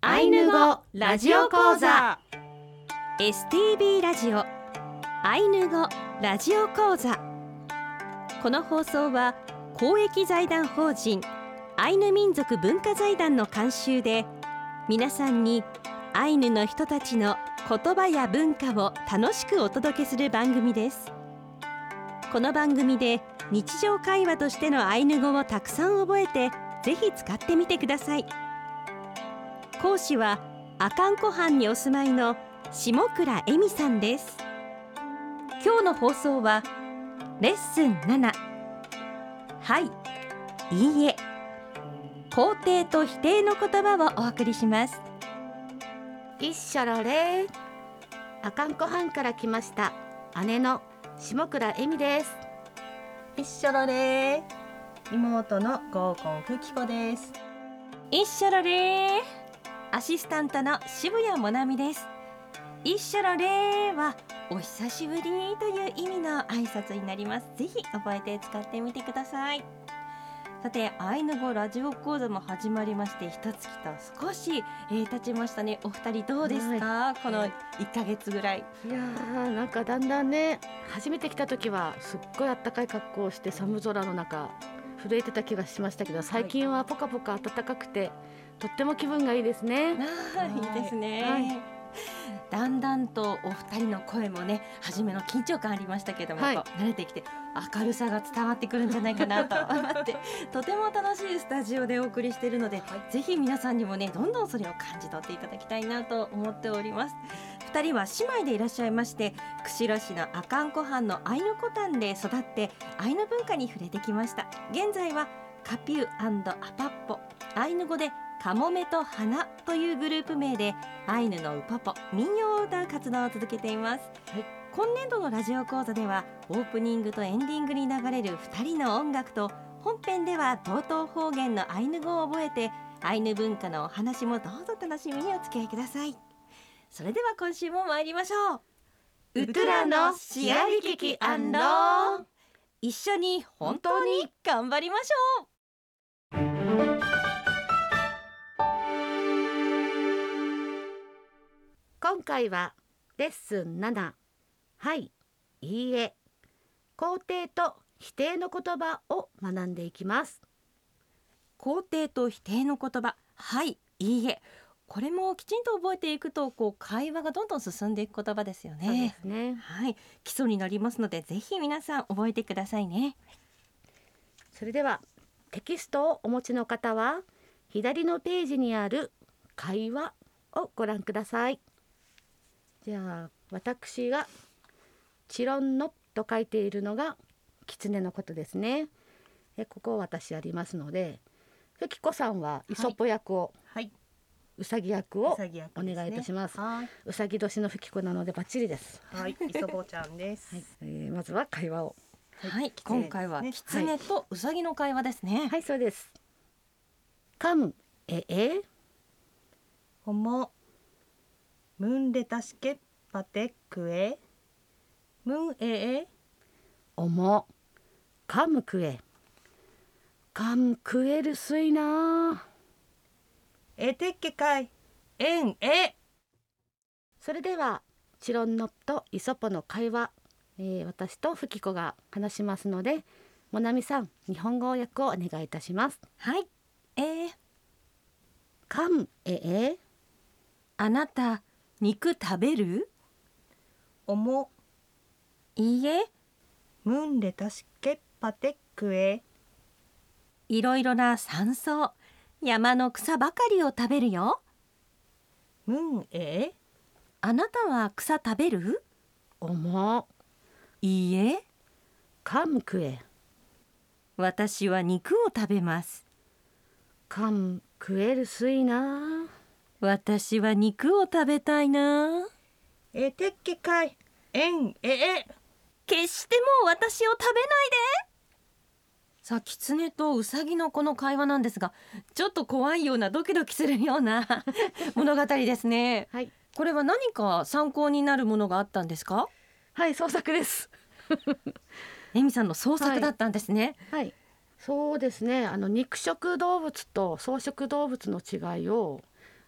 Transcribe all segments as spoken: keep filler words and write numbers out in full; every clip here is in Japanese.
アイヌ語ラジオ講座エスティービー ラジオアイヌ語ラジオ講座。この放送は公益財団法人アイヌ民族文化財団の監修で、皆さんにアイヌの人たちの言葉や文化を楽しくお届けする番組です。この番組で日常会話としてのアイヌ語をたくさん覚えて、ぜひ使ってみてください。講師は阿寒湖畔にお住まいの下倉恵美さんです。今日の放送はレッスンなな、はい、いいえ、肯定と否定の言葉をお送りします。 いっしょろれー、阿寒湖畔から来ました姉の下倉恵美です。 いっしょろれー、妹の合コンふきこです。 いっしょろれー、アシスタントの渋谷もなみです。いっしょろれーはお久しぶりという意味の挨拶になります。ぜひ覚えて使ってみてください。さて、アイヌ語ラジオ講座も始まりまして一月と少し、えー、経ちましたね。お二人どうですか、はい、このいっかげつぐらい。 いやー、なんかだんだんね、初めて来た時はすっごいあったかい格好をして寒空の中震えてた気がしましたけど、最近はポカポカ暖かくてとっても気分がいいですね。 あー、いいですね、はい、だんだんとお二人の声もね、初めの緊張感ありましたけども、はい、慣れてきて明るさが伝わってくるんじゃないかなと思ってとても楽しいスタジオでお送りしているので、はい、ぜひ皆さんにもね、どんどんそれを感じ取っていただきたいなと思っております。ふたりは姉妹でいらっしゃいまして、釧路市の阿寒湖畔のアイヌコタンで育ってアイヌ文化に触れてきました。現在はカピュー&アパッポ、アイヌ語でカモメと花というグループ名でアイヌのウポポ、民謡を歌う活動を続けています。はい、今年度のラジオ講座ではオープニングとエンディングに流れるふたりの音楽と、本編では道東方言のアイヌ語を覚えてアイヌ文化のお話もどうぞ楽しみにお付き合いください。それでは今週も参りましょう。 ウトラのシアリキキアンロー、 一緒に本当に頑張りましょう。 今回はレッスンなな、はい、いいえ、肯定と否定の言葉を学んでいきます。 肯定と否定の言葉、はい、いいえ、これもきちんと覚えていくと、こう会話がどんどん進んでいく言葉ですよね。 そうですね、 はい、基礎になりますので、ぜひ皆さん覚えてくださいね。 それではテキストをお持ちの方は左のページにある会話をご覧ください。じゃあ、私がチロンノと書いているのが狐のことですね。えここを私やりますので、ふきこさんはイソップ役を、はい、うさぎ役をお願いいたします。はい、うさぎ年のふきこなのでバッチリです。 はい、イソボちゃんです。 はい、えー、まずは会話を。 はい、はい、今回は狐とうさぎの会話ですね。 はい、はい、そうです。カムエエホモムンレタシケパテクエムンエエおもカムクエカムクエるすいなえてっけかいえんえ。 それではチロンノとイソポの会話、えー、私とフキコが話しますので、モナミさん、日本語訳をお願いいたします。 はい、えー、 カムエエ、 あなた肉食べる？ おもいいえ、 ムンレタシケパテクエ、 いろいろな山草、山の草ばかりを食べるよ。 ムンエ、 あなたは草食べる？ おもいいえ、 カムクエ、 私は肉を食べます。 カムクエるすいな、 私は肉を食べたいな。 えてっけかいえんええ、 決してもう私を食べないで。さあ、狐とウサギのこの会話なんですが、ちょっと怖いようなドキドキするような物語ですね。はい、これは何か参考になるものがあったんですか？ はい、創作ですエミさんの創作だったんですね。 はい、はい、そうですね。あの肉食動物と草食動物の違いを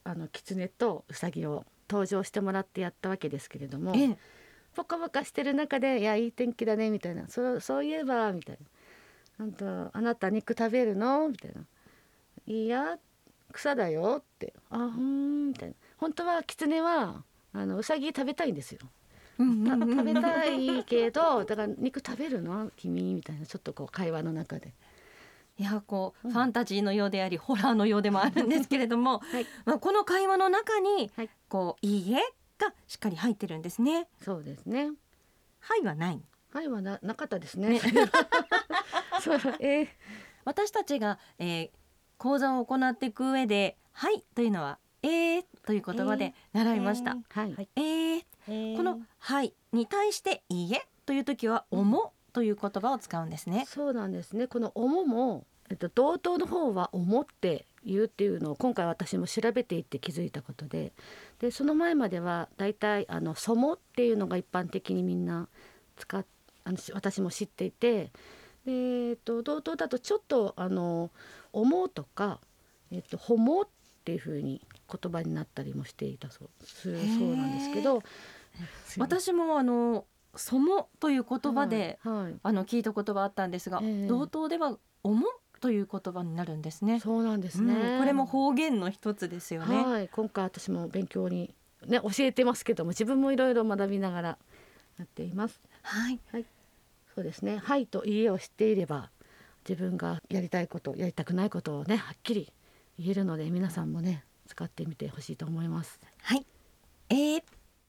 あの狐とウサギを登場してもらってやったわけですけれども、 ええ、 ポカポカしてる中で、いやいい天気だねみたいな、そうそういえばみたいな、あんたあなた肉食べるのみたいな、いや草だよって、あふーんみたいな、本当は狐はあのウサギ食べたいんですよ。 うんうんうんた食べたいけど、だから肉食べるの君みたいな、ちょっとこう会話の中で、 いやこう、 うんファンタジーのようでありホラーのようでもあるんですけれども、 はいまあ、この会話の中に、 はいこういいえがしっかり入ってるんですね。 そうですね。 はいはない。 はいはななかったですね。そうえー私たちが、えー講座を行っていく上ではいというのはえーという言葉で習いました。 はい、 はいえーえーこのはいに対していいえという時はおもという言葉を使うんですね。 そうなんですね。このおもも、えっと、同等の方はおもって言うっていうのを今回私も調べていって気づいたことで、でその前まではだいたいあのそもっていうのが一般的にみんな使っあのし私も知っていて、で、えっと、同等だとちょっとあの思うとか、えっと、ほもっていう風に言葉になったりもしていたそうするへーそうなんですけど、 私もあのそもという言葉で、 はいはいあの聞いた言葉あったんですが、 ええ同等ではおもという言葉になるんですね。 そうなんですね、 うんこれも方言の一つですよね。 はい、今回私も勉強に、ね、教えてますけども、自分もいろいろ学びながらやっています。 はい、 そうですね。はいといいえを知っていれば、自分がやりたいこと、やりたくないことをね、はっきり言えるので、皆さんもね、使ってみてほしいと思います。 はい、えー、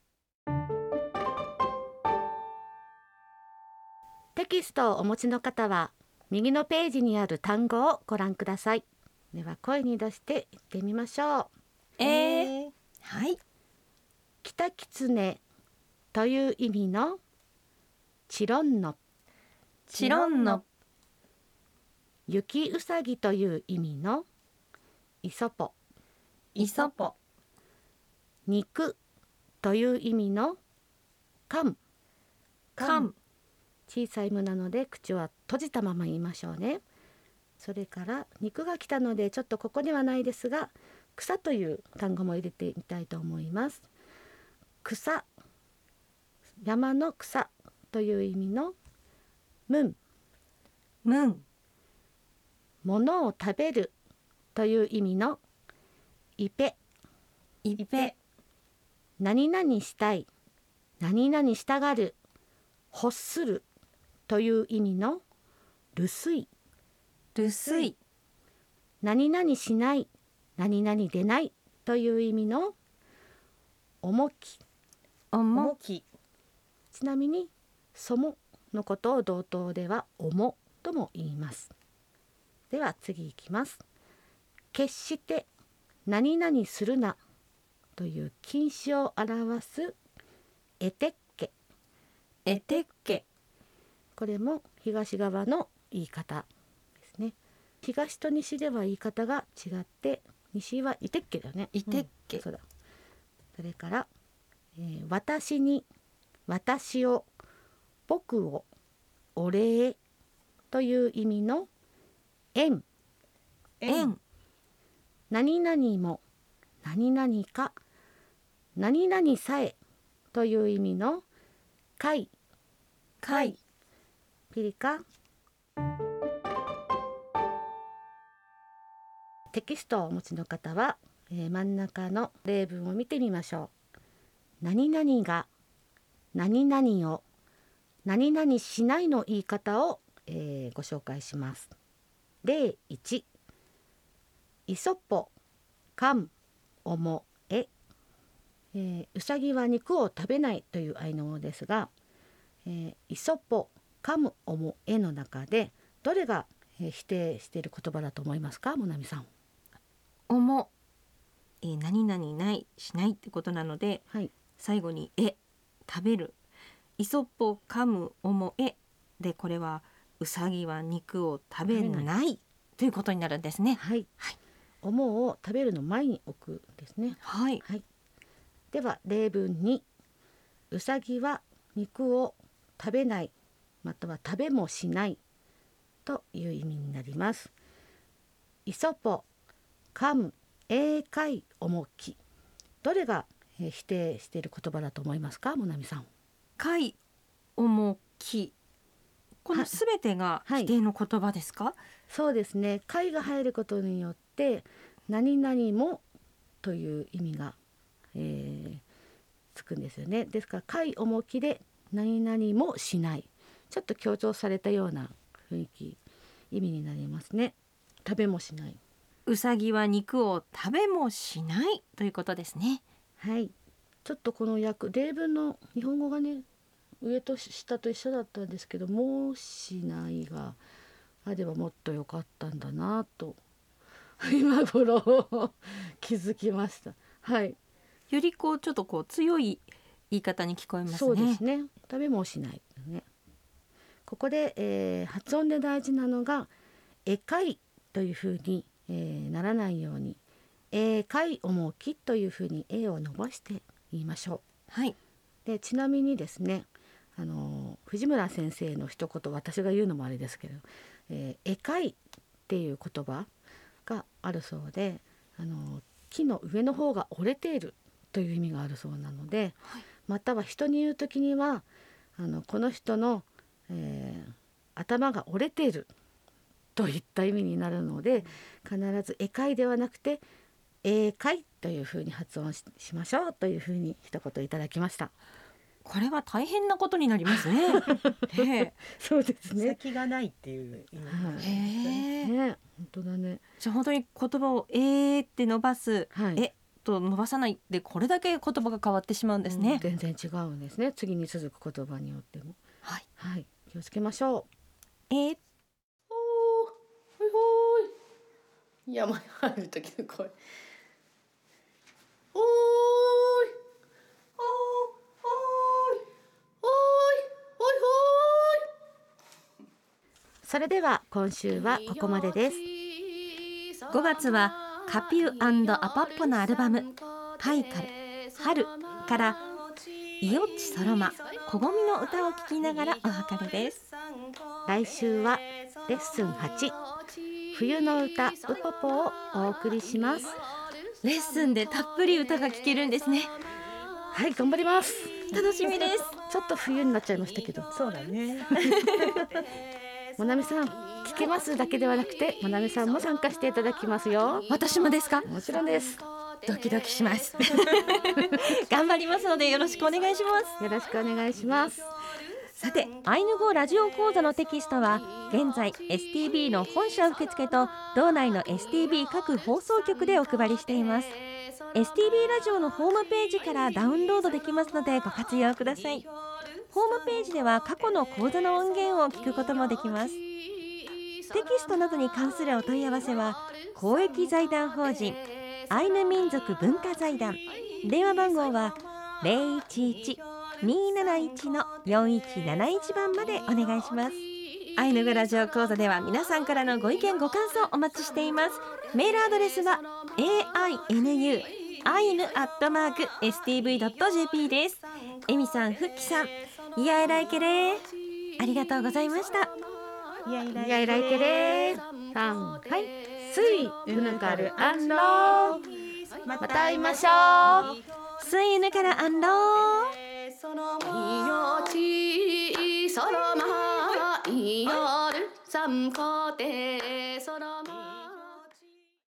テキストをお持ちの方は、右のページにある単語をご覧ください。では声に出して言ってみましょう。 えー、はい、 キタキツネという意味のチロンの、 チロンの、 雪うさぎという意味のイソポ、 イソポ、 肉という意味のカン、 カン、 小さい無なので口は閉じたまま言いましょうね。それから肉が来たのでちょっとここにはないですが、草という単語も入れてみたいと思います。草、山の草という意味のムン、 ムン、 物を食べるという意味のイペ、 イペ、 何々したい、何々したがる、欲するという意味のルスイ、 ルスイ、 何々しない、何々でないという意味の重き。 おも、 重きちなみにそものことを同等では重とも言います。では次いきます。決して何々するなという禁止を表すエテッケ、 エテッケ、 これも東側の言い方ですね。東と西では言い方が違って、西はイテッケだよね。 イテッケ、 そうだ。それから、えー私に、私を、僕を、お礼という意味の縁、 縁、 何々も、何々か、何々さえという意味の会、 会、 ピリカ。テキストをお持ちの方は、えー真ん中の例文を見てみましょう。何々が何々を何々しないの言い方を、えーご紹介します。例いち、イソポ、カン、オモ、エ、えーうさぎは肉を食べないというアイヌ語ですが、えーイソポ、カム、オモ、エの中でどれが、えー否定している言葉だと思いますか、モナミさん。 おも、えー、何々ないしないってことなので、 はい、 最後にえ、食べる、イソッポ、カム、オモ、エで、これはうさぎは肉を食べ食べないということになるんですね。 はい、 はい、 オモを食べるの前に置くですね。 はい、 はい、では例文に、うさぎは肉を食べない、または食べもしないという意味になります。イソポ、カム、 英会重き、どれがえー否定している言葉だと思いますか、もなみさん。 会重き、このすべてが否定の言葉ですか？はい、 そうですね。会が入ることによって何々もという意味が、えーつくんですよね。ですから会重きで何々もしない、ちょっと強調されたような雰囲気、意味になりますね。食べもしない。 うさぎは肉を食べもしないということですね。 はい、ちょっとこの訳、例文の日本語がね、上と下と一緒だったんですけど、もしないがあればもっと良かったんだなと今頃気づきました。はい、 よりこうちょっとこう強い言い方に聞こえますね。 そうですね。食べもしない、ね、ここで、えー発音で大事なのがえかいというふうに、えーならないように、えかい重きというふうに A を伸ばして言いましょう。 はい。 でちなみにですね、あの藤村先生の一言、私が言うのもあれですけど、えー、えかいっていう言葉があるそうで、あの木の上の方が折れているという意味があるそうなので、 はい、 または人に言うときには、あのこの人の、えー頭が折れているといった意味になるので、必ずえかいではなくてえかいというふうに発音 し, しましょうというふうに一言いただきました。 これは大変なことになりますね。へそうですね。 先がないっていう意味なんですえ。 ね。 へえ。 ね、本当だね。 じゃあ本当に言葉をえーって伸ばす、 はい、 えと伸ばさないで、これだけ言葉が変わってしまうんですね。 全然違うんですね。次に続く言葉によっても。 はい。 はい、気をつけましょう。 えー、 おー、ほいほい。山に入る時の声。おーい、おー、おーい、おーい、おいほーい。それでは今週はここまでです。 ごがつはカピュー&アパッポのアルバムパイカル春からイオッチソロマ小ごみの歌を聴きながらお別れです。 来週はレッスンはち、冬の歌ウポポをお送りします。 レッスンでたっぷり歌が聴けるんですね。 はい、頑張ります。 楽しみです。 ちょっと冬になっちゃいましたけど。 そうだね。 もなみさん、聞けますだけではなくて、もなみさんも参加していただきますよ。 私もですか？ もちろんです。 ドキドキします頑張りますのでよろしくお願いします。 よろしくお願いします。 さて、アイヌ語ラジオ講座のテキストは現在 エスティービー の本社受付と道内の エスティービー 各放送局でお配りしています。 エスティービー ラジオのホームページからダウンロードできますのでご活用ください。ホームページでは過去の講座の音源を聞くこともできます。テキストなどに関するお問い合わせは公益財団法人アイヌ民族文化財団、電話番号は ゼロいちいち にーなないち のよんいちなないち 番までお願いします。アイヌ語ラジオ講座では皆さんからのご意見ご感想お待ちしています。メールアドレスは エーアイエヌユー アイヌ アットマーク エスティーブイ ドット ジェーピー です。エミさん、フッキさん、いやえらいけれー、ありがとうございました。 いやいらいやいらいけれーさん、はい、スイウヌカルアンロー、また会いましょう。 スイウヌカルアンロー。 いよちそろまいよるさんこて